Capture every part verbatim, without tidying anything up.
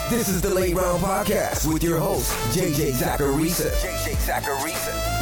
This is the Late Round Podcast with your host, J J Zachariason. J J Zachariason.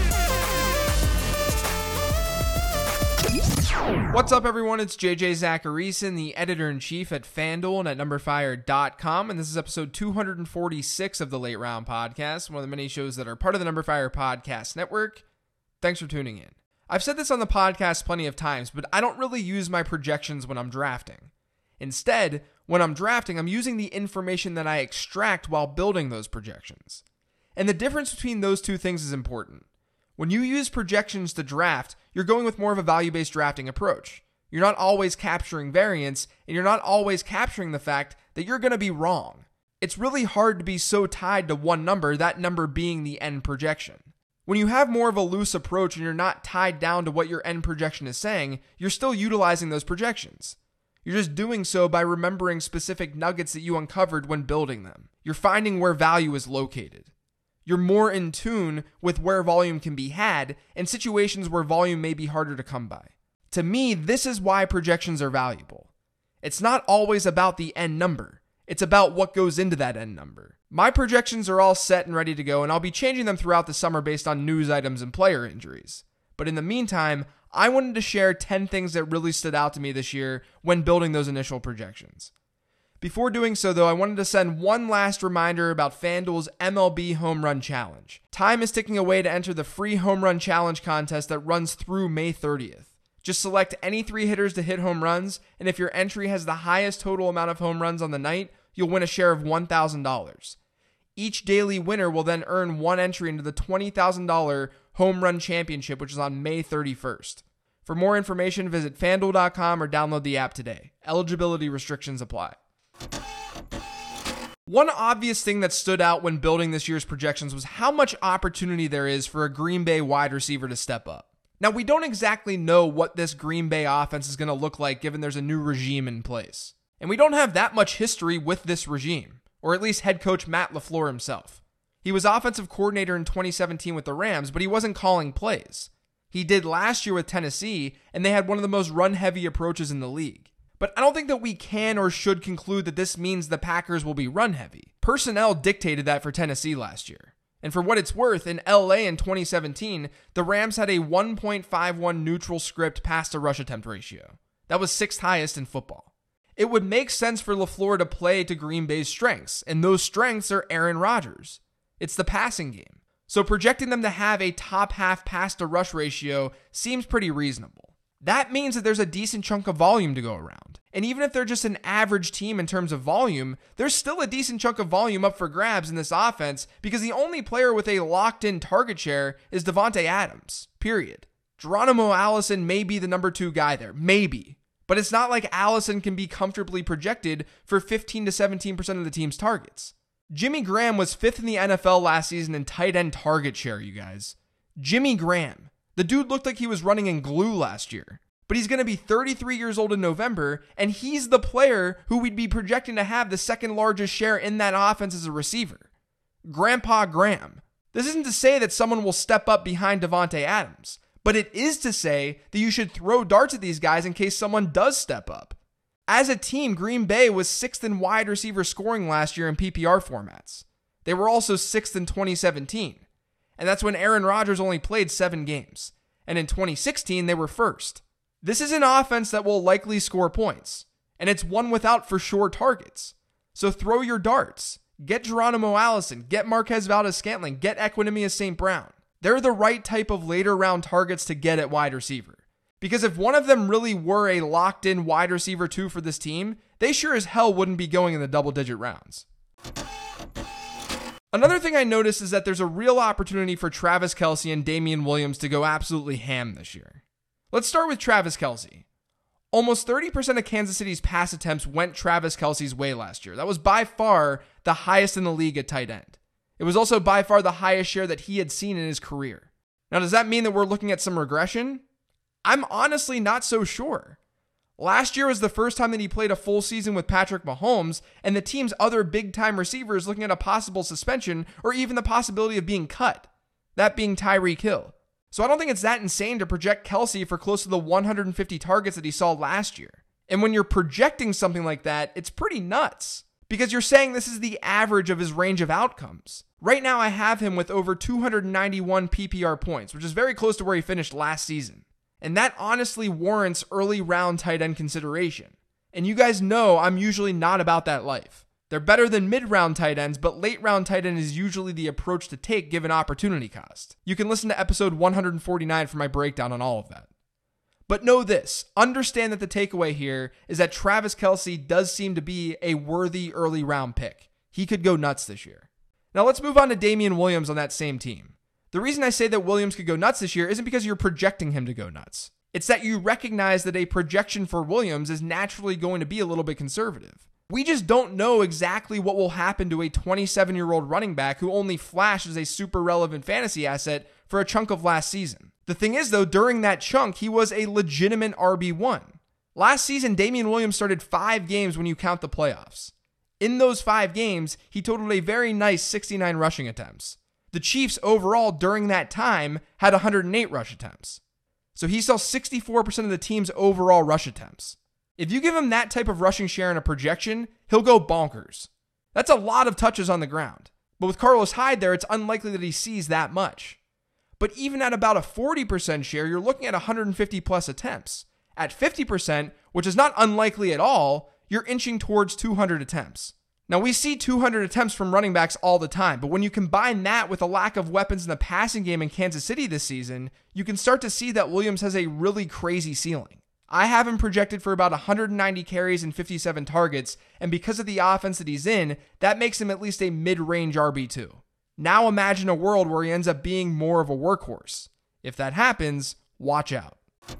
What's up, everyone? It's J J Zachariason, the editor-in-chief at FanDuel and at number fire dot com, and this is episode two forty-six of the Late Round Podcast, one of the many shows that are part of the Number Fire Podcast Network. Thanks for tuning in. I've said this on the podcast plenty of times, but I don't really use my projections when I'm drafting. Instead, when I'm drafting, I'm using the information that I extract while building those projections. And the difference between those two things is important. When you use projections to draft, you're going with more of a value-based drafting approach. You're not always capturing variance, and you're not always capturing the fact that you're going to be wrong. It's really hard to be so tied to one number, that number being the end projection. When you have more of a loose approach and you're not tied down to what your end projection is saying, you're still utilizing those projections. You're just doing so by remembering specific nuggets that you uncovered when building them. You're finding where value is located. You're more in tune with where volume can be had and situations where volume may be harder to come by. To me, this is why projections are valuable. It's not always about the end number. It's about what goes into that end number. My projections are all set and ready to go, and I'll be changing them throughout the summer based on news items and player injuries. But in the meantime, I wanted to share ten things that really stood out to me this year when building those initial projections. Before doing so, though, I wanted to send one last reminder about FanDuel's M L B Home Run Challenge. Time is ticking away to enter the free Home Run Challenge contest that runs through May thirtieth. Just select any three hitters to hit home runs, and if your entry has the highest total amount of home runs on the night, you'll win a share of one thousand dollars. Each daily winner will then earn one entry into the twenty thousand dollars Home Run Championship, which is on May thirty-first. For more information, visit FanDuel dot com or download the app today. Eligibility restrictions apply. One obvious thing that stood out when building this year's projections was how much opportunity there is for a Green Bay wide receiver to step up. Now, we don't exactly know what this Green Bay offense is going to look like given there's a new regime in place. And we don't have that much history with this regime, or at least head coach Matt LaFleur himself. He was offensive coordinator in twenty seventeen with the Rams, but he wasn't calling plays. He did last year with Tennessee, and they had one of the most run-heavy approaches in the league. But I don't think that we can or should conclude that this means the Packers will be run-heavy. Personnel dictated that for Tennessee last year. And for what it's worth, in L A in twenty seventeen, the Rams had a one point five one neutral script pass-to-rush attempt ratio. That was sixth highest in football. It would make sense for LaFleur to play to Green Bay's strengths, and those strengths are Aaron Rodgers. It's the passing game. So projecting them to have a top half pass-to-rush ratio seems pretty reasonable. That means that there's a decent chunk of volume to go around. And even if they're just an average team in terms of volume, there's still a decent chunk of volume up for grabs in this offense because the only player with a locked-in target share is Davante Adams, period. Geronimo Allison may be the number two guy there, maybe. But it's not like Allison can be comfortably projected for fifteen to seventeen percent of the team's targets. Jimmy Graham was fifth in the N F L last season in tight end target share, you guys. Jimmy Graham. The dude looked like he was running in glue last year. But he's going to be thirty-three years old in November, and he's the player who we'd be projecting to have the second largest share in that offense as a receiver. Grandpa Graham. This isn't to say that someone will step up behind Davante Adams, but it is to say that you should throw darts at these guys in case someone does step up. As a team, Green Bay was sixth in wide receiver scoring last year in P P R formats. They were also sixth in twenty seventeen. And that's when Aaron Rodgers only played seven games. And in twenty sixteen, they were first. This is an offense that will likely score points. And it's one without for sure targets. So throw your darts. Get Geronimo Allison. Get Marquez Valdes-Scantling. Get Equanimeous Saint Brown. They're the right type of later round targets to get at wide receiver. Because if one of them really were a locked-in wide receiver two for this team, they sure as hell wouldn't be going in the double-digit rounds. Another thing I noticed is that there's a real opportunity for Travis Kelce and Damian Williams to go absolutely ham this year. Let's start with Travis Kelce. Almost thirty percent of Kansas City's pass attempts went Travis Kelce's way last year. That was by far the highest in the league at tight end. It was also by far the highest share that he had seen in his career. Now, does that mean that we're looking at some regression? I'm honestly not so sure. Last year was the first time that he played a full season with Patrick Mahomes, and the team's other big-time receivers looking at a possible suspension or even the possibility of being cut, that being Tyreek Hill. So I don't think it's that insane to project Kelce for close to the one hundred fifty targets that he saw last year. And when you're projecting something like that, it's pretty nuts. because you're saying this is the average of his range of outcomes. Right now, I have him with over two hundred ninety-one P P R points, which is very close to where he finished last season. And that honestly warrants early round tight end consideration. And you guys know I'm usually not about that life. They're better than mid-round tight ends, but late-round tight end is usually the approach to take given opportunity cost. You can listen to episode one forty-nine for my breakdown on all of that. But know this, understand that the takeaway here is that Travis Kelce does seem to be a worthy early round pick. He could go nuts this year. Now let's move on to Damian Williams on that same team. The reason I say that Williams could go nuts this year isn't because you're projecting him to go nuts. It's that you recognize that a projection for Williams is naturally going to be a little bit conservative. We just don't know exactly what will happen to a twenty-seven-year-old running back who only flashed as a super relevant fantasy asset for a chunk of last season. The thing is, though, during that chunk, he was a legitimate R B one. Last season, Damian Williams started five games when you count the playoffs. In those five games, he totaled a very nice sixty-nine rushing attempts. The Chiefs overall during that time had one hundred eight rush attempts. So he saw sixty-four percent of the team's overall rush attempts. If you give him that type of rushing share in a projection, he'll go bonkers. That's a lot of touches on the ground. But with Carlos Hyde there, it's unlikely that he sees that much. But even at about a forty percent share, you're looking at one hundred fifty plus attempts. At fifty percent, which is not unlikely at all, you're inching towards two hundred attempts. Now, we see two hundred attempts from running backs all the time, but when you combine that with a lack of weapons in the passing game in Kansas City this season, you can start to see that Williams has a really crazy ceiling. I have him projected for about one hundred ninety carries and fifty-seven targets, and because of the offense that he's in, that makes him at least a mid-range R B two. Now imagine a world where he ends up being more of a workhorse. If that happens, watch out.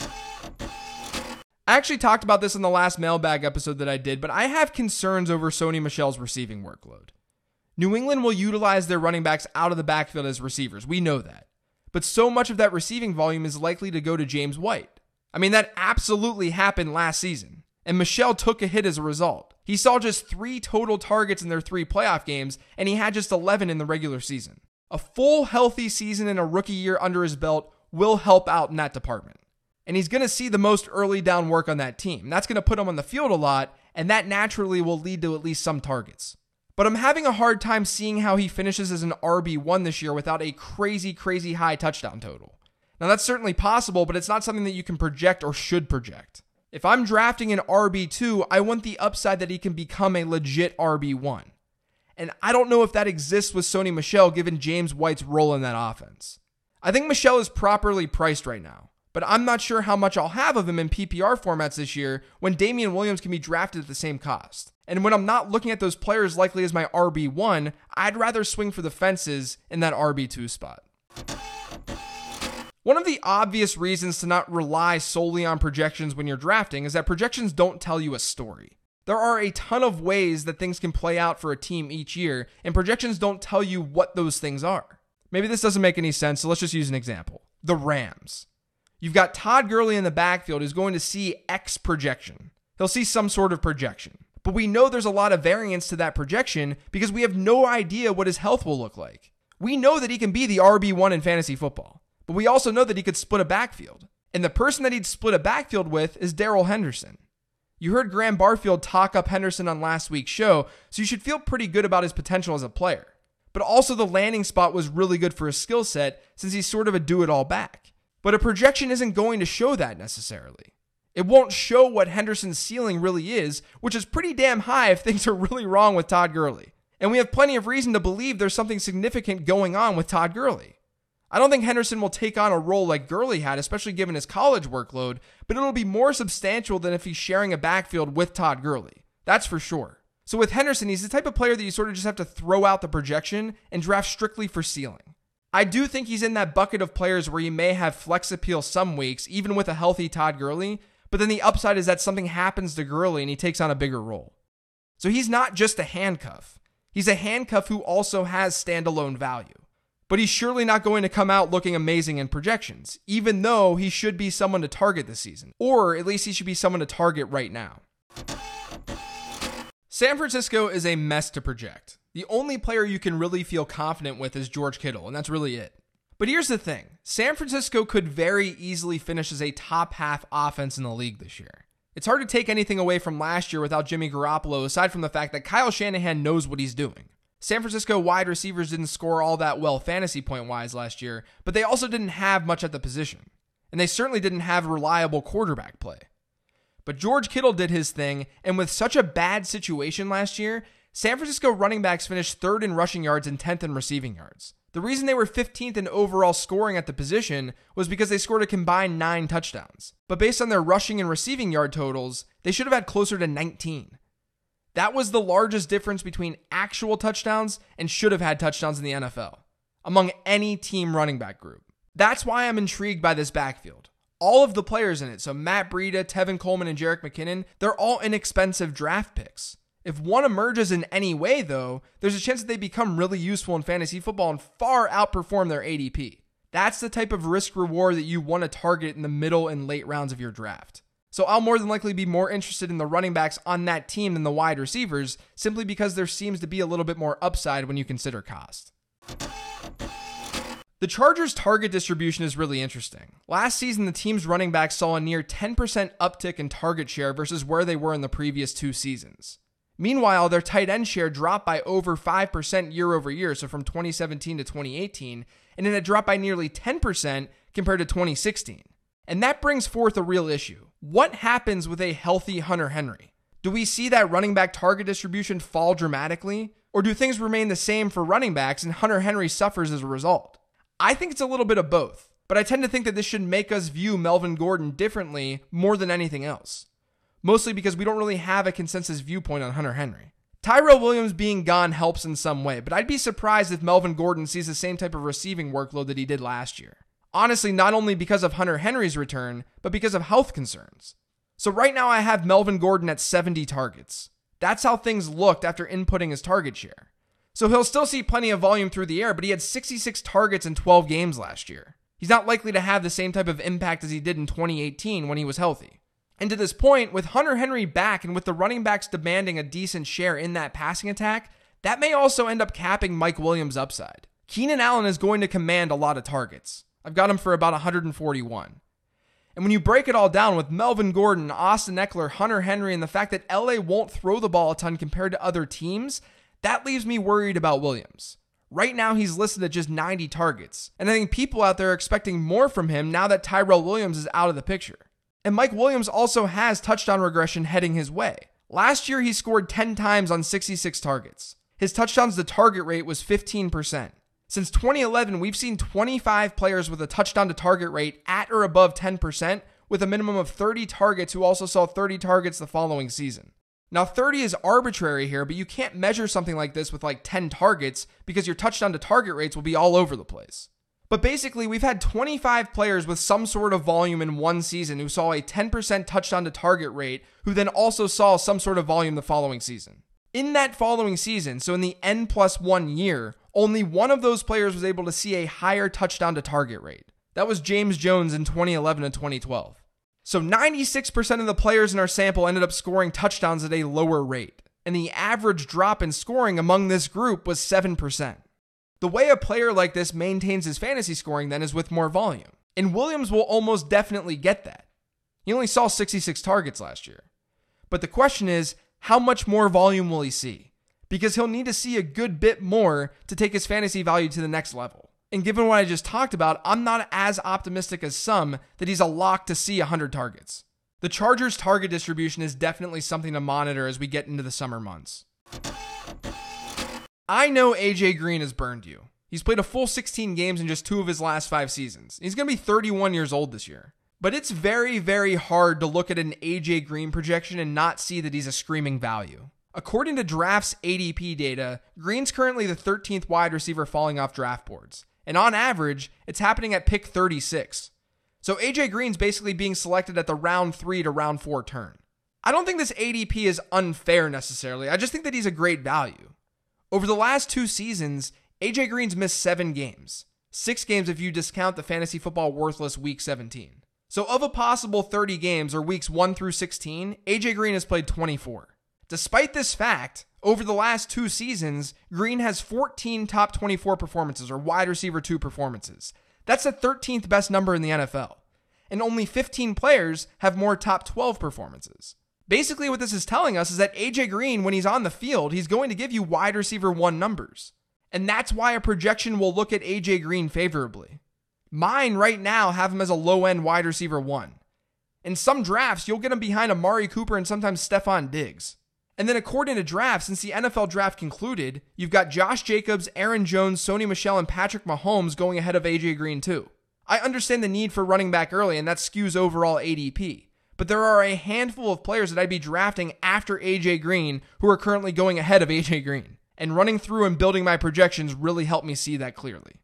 I actually talked about this in the last mailbag episode that I did, but I have concerns over Sony Michel's receiving workload. New England will utilize their running backs out of the backfield as receivers. We know that. But so much of that receiving volume is likely to go to James White. I mean, that absolutely happened last season, and Michel took a hit as a result. He saw just three total targets in their three playoff games, and he had just eleven in the regular season. A full healthy season and a rookie year under his belt will help out in that department. And he's going to see the most early down work on that team. That's going to put him on the field a lot, and that naturally will lead to at least some targets. But I'm having a hard time seeing how he finishes as an R B one this year without a crazy, crazy high touchdown total. Now, that's certainly possible, but it's not something that you can project or should project. If I'm drafting an R B two, I want the upside that he can become a legit R B one. And I don't know if that exists with Sony Michel given James White's role in that offense. I think Michel is properly priced right now, but I'm not sure how much I'll have of him in P P R formats this year when Damian Williams can be drafted at the same cost. And when I'm not looking at those players likely as my R B one, I'd rather swing for the fences in that R B two spot. One of the obvious reasons to not rely solely on projections when you're drafting is that projections don't tell you a story. There are a ton of ways that things can play out for a team each year, and projections don't tell you what those things are. Maybe this doesn't make any sense, so let's just use an example. The Rams. You've got Todd Gurley in the backfield who's going to see X projection. He'll see some sort of projection. But we know there's a lot of variance to that projection because we have no idea what his health will look like. We know that he can be the R B one in fantasy football, but we also know that he could split a backfield. And the person that he'd split a backfield with is Darrell Henderson. You heard Graham Barfield talk up Henderson on last week's show, so you should feel pretty good about his potential as a player. But also the landing spot was really good for his skill set since he's sort of a do-it-all back. But a projection isn't going to show that necessarily. It won't show what Henderson's ceiling really is, which is pretty damn high if things are really wrong with Todd Gurley. And we have plenty of reason to believe there's something significant going on with Todd Gurley. I don't think Henderson will take on a role like Gurley had, especially given his college workload, but it'll be more substantial than if he's sharing a backfield with Todd Gurley. That's for sure. So with Henderson, he's the type of player that you sort of just have to throw out the projection and draft strictly for ceiling. I do think he's in that bucket of players where you may have flex appeal some weeks, even with a healthy Todd Gurley, but then the upside is that something happens to Gurley and he takes on a bigger role. So he's not just a handcuff. He's a handcuff who also has standalone value. But he's surely not going to come out looking amazing in projections, even though he should be someone to target this season. Or at least he should be someone to target right now. San Francisco is a mess to project. The only player you can really feel confident with is George Kittle, and that's really it. But here's the thing. San Francisco could very easily finish as a top half offense in the league this year. It's hard to take anything away from last year without Jimmy Garoppolo, aside from the fact that Kyle Shanahan knows what he's doing. San Francisco wide receivers didn't score all that well fantasy point-wise last year, but they also didn't have much at the position. And they certainly didn't have reliable quarterback play. But George Kittle did his thing, and with such a bad situation last year, San Francisco running backs finished third in rushing yards and tenth in receiving yards. The reason they were fifteenth in overall scoring at the position was because they scored a combined nine touchdowns. But based on their rushing and receiving yard totals, they should have had closer to nineteen. That was the largest difference between actual touchdowns and should have had touchdowns in the N F L, among any team running back group. That's why I'm intrigued by this backfield. All of the players in it, so Matt Breida, Tevin Coleman, and Jerick McKinnon, they're all inexpensive draft picks. If one emerges in any way, though, there's a chance that they become really useful in fantasy football and far outperform their A D P. That's the type of risk reward that you want to target in the middle and late rounds of your draft. So I'll more than likely be more interested in the running backs on that team than the wide receivers, simply because there seems to be a little bit more upside when you consider cost. The Chargers' target distribution is really interesting. Last season, the team's running backs saw a near ten percent uptick in target share versus where they were in the previous two seasons. Meanwhile, their tight end share dropped by over five percent year over year, so from twenty seventeen to twenty eighteen, and then it dropped by nearly ten percent compared to twenty sixteen. And that brings forth a real issue. What happens with a healthy Hunter Henry? Do we see that running back target distribution fall dramatically? Or do things remain the same for running backs and Hunter Henry suffers as a result? I think it's a little bit of both, but I tend to think that this should make us view Melvin Gordon differently more than anything else. Mostly because we don't really have a consensus viewpoint on Hunter Henry. Tyrell Williams being gone helps in some way, but I'd be surprised if Melvin Gordon sees the same type of receiving workload that he did last year. Honestly, not only because of Hunter Henry's return, but because of health concerns. So right now I have Melvin Gordon at seventy targets. That's how things looked after inputting his target share. So he'll still see plenty of volume through the air, but he had sixty-six targets in twelve games last year. He's not likely to have the same type of impact as he did in twenty eighteen when he was healthy. And to this point, with Hunter Henry back and with the running backs demanding a decent share in that passing attack, that may also end up capping Mike Williams' upside. Keenan Allen is going to command a lot of targets. I've got him for about one hundred forty-one. And when you break it all down with Melvin Gordon, Austin Eckler, Hunter Henry, and the fact that L A won't throw the ball a ton compared to other teams, that leaves me worried about Williams. Right now, he's listed at just ninety targets, and I think people out there are expecting more from him now that Tyrell Williams is out of the picture. And Mike Williams also has touchdown regression heading his way. Last year, he scored ten times on sixty-six targets. His touchdowns to target rate was fifteen percent. Since twenty eleven, we've seen twenty-five players with a touchdown to target rate at or above ten percent, with a minimum of thirty targets who also saw thirty targets the following season. Now, thirty is arbitrary here, but you can't measure something like this with like ten targets because your touchdown to target rates will be all over the place. But basically, we've had twenty-five players with some sort of volume in one season who saw a ten percent touchdown to target rate, who then also saw some sort of volume the following season. In that following season, so in the N plus one year, only one of those players was able to see a higher touchdown to target rate. That was James Jones in twenty eleven and twenty twelve. So ninety-six percent of the players in our sample ended up scoring touchdowns at a lower rate, and the average drop in scoring among this group was seven percent. The way a player like this maintains his fantasy scoring then is with more volume, and Williams will almost definitely get that. He only saw sixty-six targets last year. But the question is, how much more volume will he see? Because he'll need to see a good bit more to take his fantasy value to the next level. And given what I just talked about, I'm not as optimistic as some that he's a lock to see one hundred targets. The Chargers' target distribution is definitely something to monitor as we get into the summer months. I know A J Green has burned you. He's played a full sixteen games in just two of his last five seasons. He's going to be thirty-one years old this year. But it's very, very hard to look at an A J Green projection and not see that he's a screaming value. According to Draft's A D P data, Green's currently the thirteenth wide receiver falling off draft boards. And on average, it's happening at pick thirty-six. So A J Green's basically being selected at the round three to round four turn. I don't think this A D P is unfair necessarily. I just think that he's a great value. Over the last two seasons, A J Green's missed seven games. Six games if you discount the fantasy football worthless week seventeen. So of a possible thirty games, or weeks one through sixteen, A J Green has played twenty-four. Despite this fact, over the last two seasons, Green has fourteen top twenty-four performances, or wide receiver two performances. That's the thirteenth best number in the N F L. and only fifteen players have more top twelve performances. Basically, what this is telling us is that A J Green, when he's on the field, he's going to give you wide receiver one numbers. And that's why a projection will look at A J Green favorably. Mine right now have him as a low-end wide receiver one. In some drafts, you'll get him behind Amari Cooper and sometimes Stephon Diggs. And then according to draft, since the N F L draft concluded, you've got Josh Jacobs, Aaron Jones, Sony Michel, and Patrick Mahomes going ahead of A J Green too. I understand the need for running back early, and that skews overall A D P. But there are a handful of players that I'd be drafting after A J Green who are currently going ahead of A J Green. And running through and building my projections really helped me see that clearly.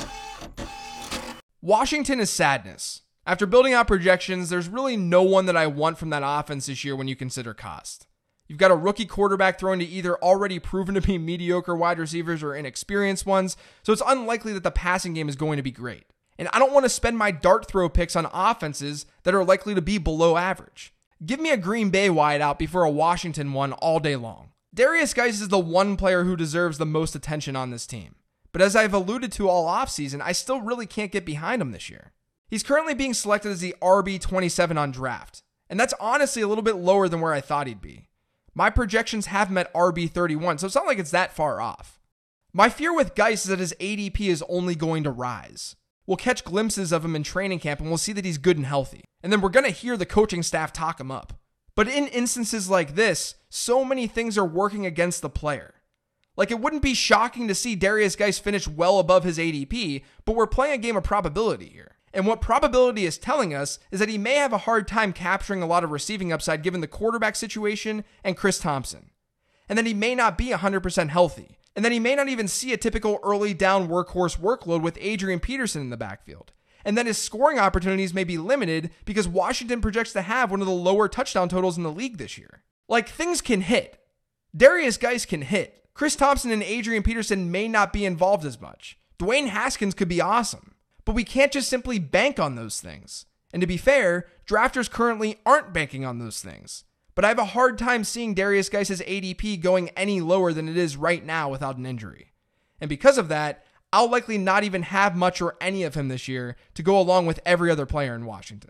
Washington is sadness. After building out projections, there's really no one that I want from that offense this year when you consider cost. You've got a rookie quarterback throwing to either already proven to be mediocre wide receivers or inexperienced ones, so it's unlikely that the passing game is going to be great. And I don't want to spend my dart throw picks on offenses that are likely to be below average. Give me a Green Bay wideout before a Washington one all day long. Derrius Guice is the one player who deserves the most attention on this team. But as I've alluded to all offseason, I still really can't get behind him this year. He's currently being selected as the R B twenty-seven on draft, and that's honestly a little bit lower than where I thought he'd be. My projections have him at R B thirty-one, so it's not like it's that far off. My fear with Guice is that his A D P is only going to rise. We'll catch glimpses of him in training camp and we'll see that he's good and healthy. And then we're going to hear the coaching staff talk him up. But in instances like this, so many things are working against the player. Like, it wouldn't be shocking to see Derrius Guice finish well above his A D P, but we're playing a game of probability here. And what probability is telling us is that he may have a hard time capturing a lot of receiving upside given the quarterback situation and Chris Thompson. And then he may not be one hundred percent healthy. And then he may not even see a typical early down workhorse workload with Adrian Peterson in the backfield. And then his scoring opportunities may be limited because Washington projects to have one of the lower touchdown totals in the league this year. Like, things can hit. Derrius Guice can hit. Chris Thompson and Adrian Peterson may not be involved as much. Dwayne Haskins could be awesome. But we can't just simply bank on those things. And to be fair, drafters currently aren't banking on those things. But I have a hard time seeing Derrius Guice's A D P going any lower than it is right now without an injury. And because of that, I'll likely not even have much or any of him this year to go along with every other player in Washington.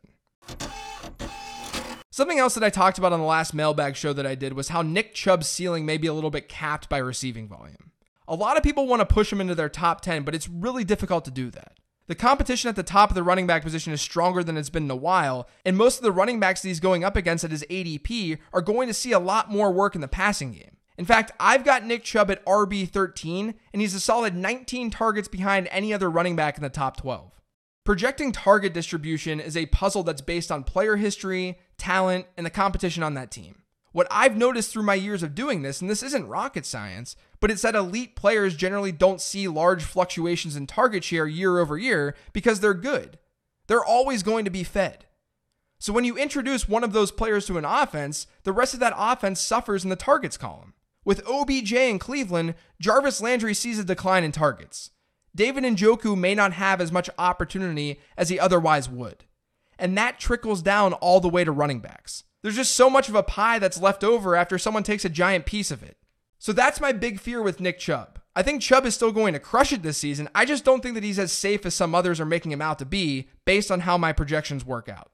Something else that I talked about on the last mailbag show that I did was how Nick Chubb's ceiling may be a little bit capped by receiving volume. A lot of people want to push him into their top ten, but it's really difficult to do that. The competition at the top of the running back position is stronger than it's been in a while, and most of the running backs that he's going up against at his A D P are going to see a lot more work in the passing game. In fact, I've got Nick Chubb at R B thirteen, and he's a solid nineteen targets behind any other running back in the top twelve. Projecting target distribution is a puzzle that's based on player history, talent, and the competition on that team. What I've noticed through my years of doing this, and this isn't rocket science, but it's that elite players generally don't see large fluctuations in target share year over year because they're good. They're always going to be fed. So when you introduce one of those players to an offense, the rest of that offense suffers in the targets column. With O B J in Cleveland, Jarvis Landry sees a decline in targets. David Njoku may not have as much opportunity as he otherwise would. And that trickles down all the way to running backs. There's just so much of a pie that's left over after someone takes a giant piece of it. So that's my big fear with Nick Chubb. I think Chubb is still going to crush it this season. I just don't think that he's as safe as some others are making him out to be based on how my projections work out.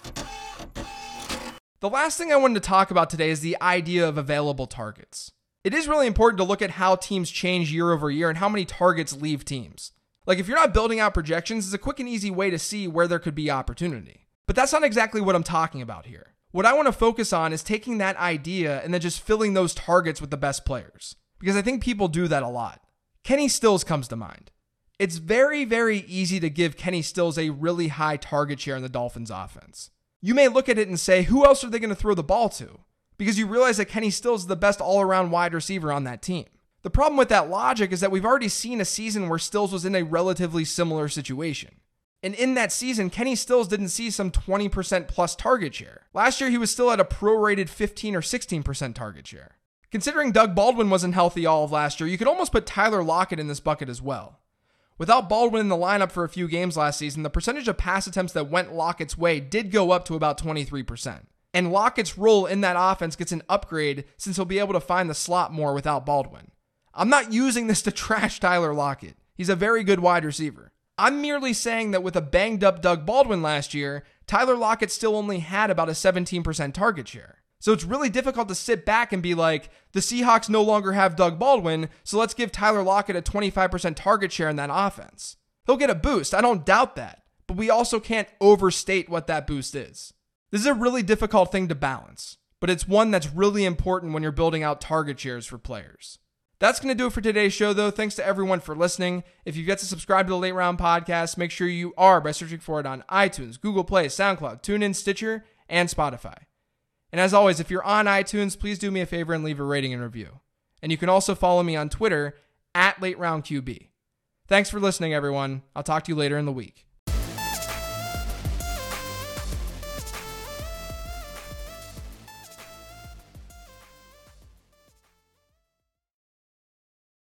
The last thing I wanted to talk about today is the idea of available targets. It is really important to look at how teams change year over year and how many targets leave teams. Like, if you're not building out projections, it's a quick and easy way to see where there could be opportunity. But that's not exactly what I'm talking about here. What I want to focus on is taking that idea and then just filling those targets with the best players. Because I think people do that a lot. Kenny Stills comes to mind. It's very, very easy to give Kenny Stills a really high target share in the Dolphins offense. You may look at it and say, who else are they going to throw the ball to? Because you realize that Kenny Stills is the best all-around wide receiver on that team. The problem with that logic is that we've already seen a season where Stills was in a relatively similar situation. And in that season, Kenny Stills didn't see some twenty percent plus target share. Last year, he was still at a prorated fifteen or sixteen percent target share. Considering Doug Baldwin wasn't healthy all of last year, you could almost put Tyler Lockett in this bucket as well. Without Baldwin in the lineup for a few games last season, the percentage of pass attempts that went Lockett's way did go up to about twenty-three percent. And Lockett's role in that offense gets an upgrade since he'll be able to find the slot more without Baldwin. I'm not using this to trash Tyler Lockett. He's a very good wide receiver. I'm merely saying that with a banged up Doug Baldwin last year, Tyler Lockett still only had about a seventeen percent target share. So it's really difficult to sit back and be like, the Seahawks no longer have Doug Baldwin, so let's give Tyler Lockett a twenty-five percent target share in that offense. He'll get a boost, I don't doubt that, but we also can't overstate what that boost is. This is a really difficult thing to balance, but it's one that's really important when you're building out target shares for players. That's going to do it for today's show, though. Thanks to everyone for listening. If you've yet to subscribe to the Late Round Podcast, make sure you are by searching for it on iTunes, Google Play, SoundCloud, TuneIn, Stitcher, and Spotify. And as always, if you're on iTunes, please do me a favor and leave a rating and review. And you can also follow me on Twitter at Late Round Q B. Thanks for listening, everyone. I'll talk to you later in the week.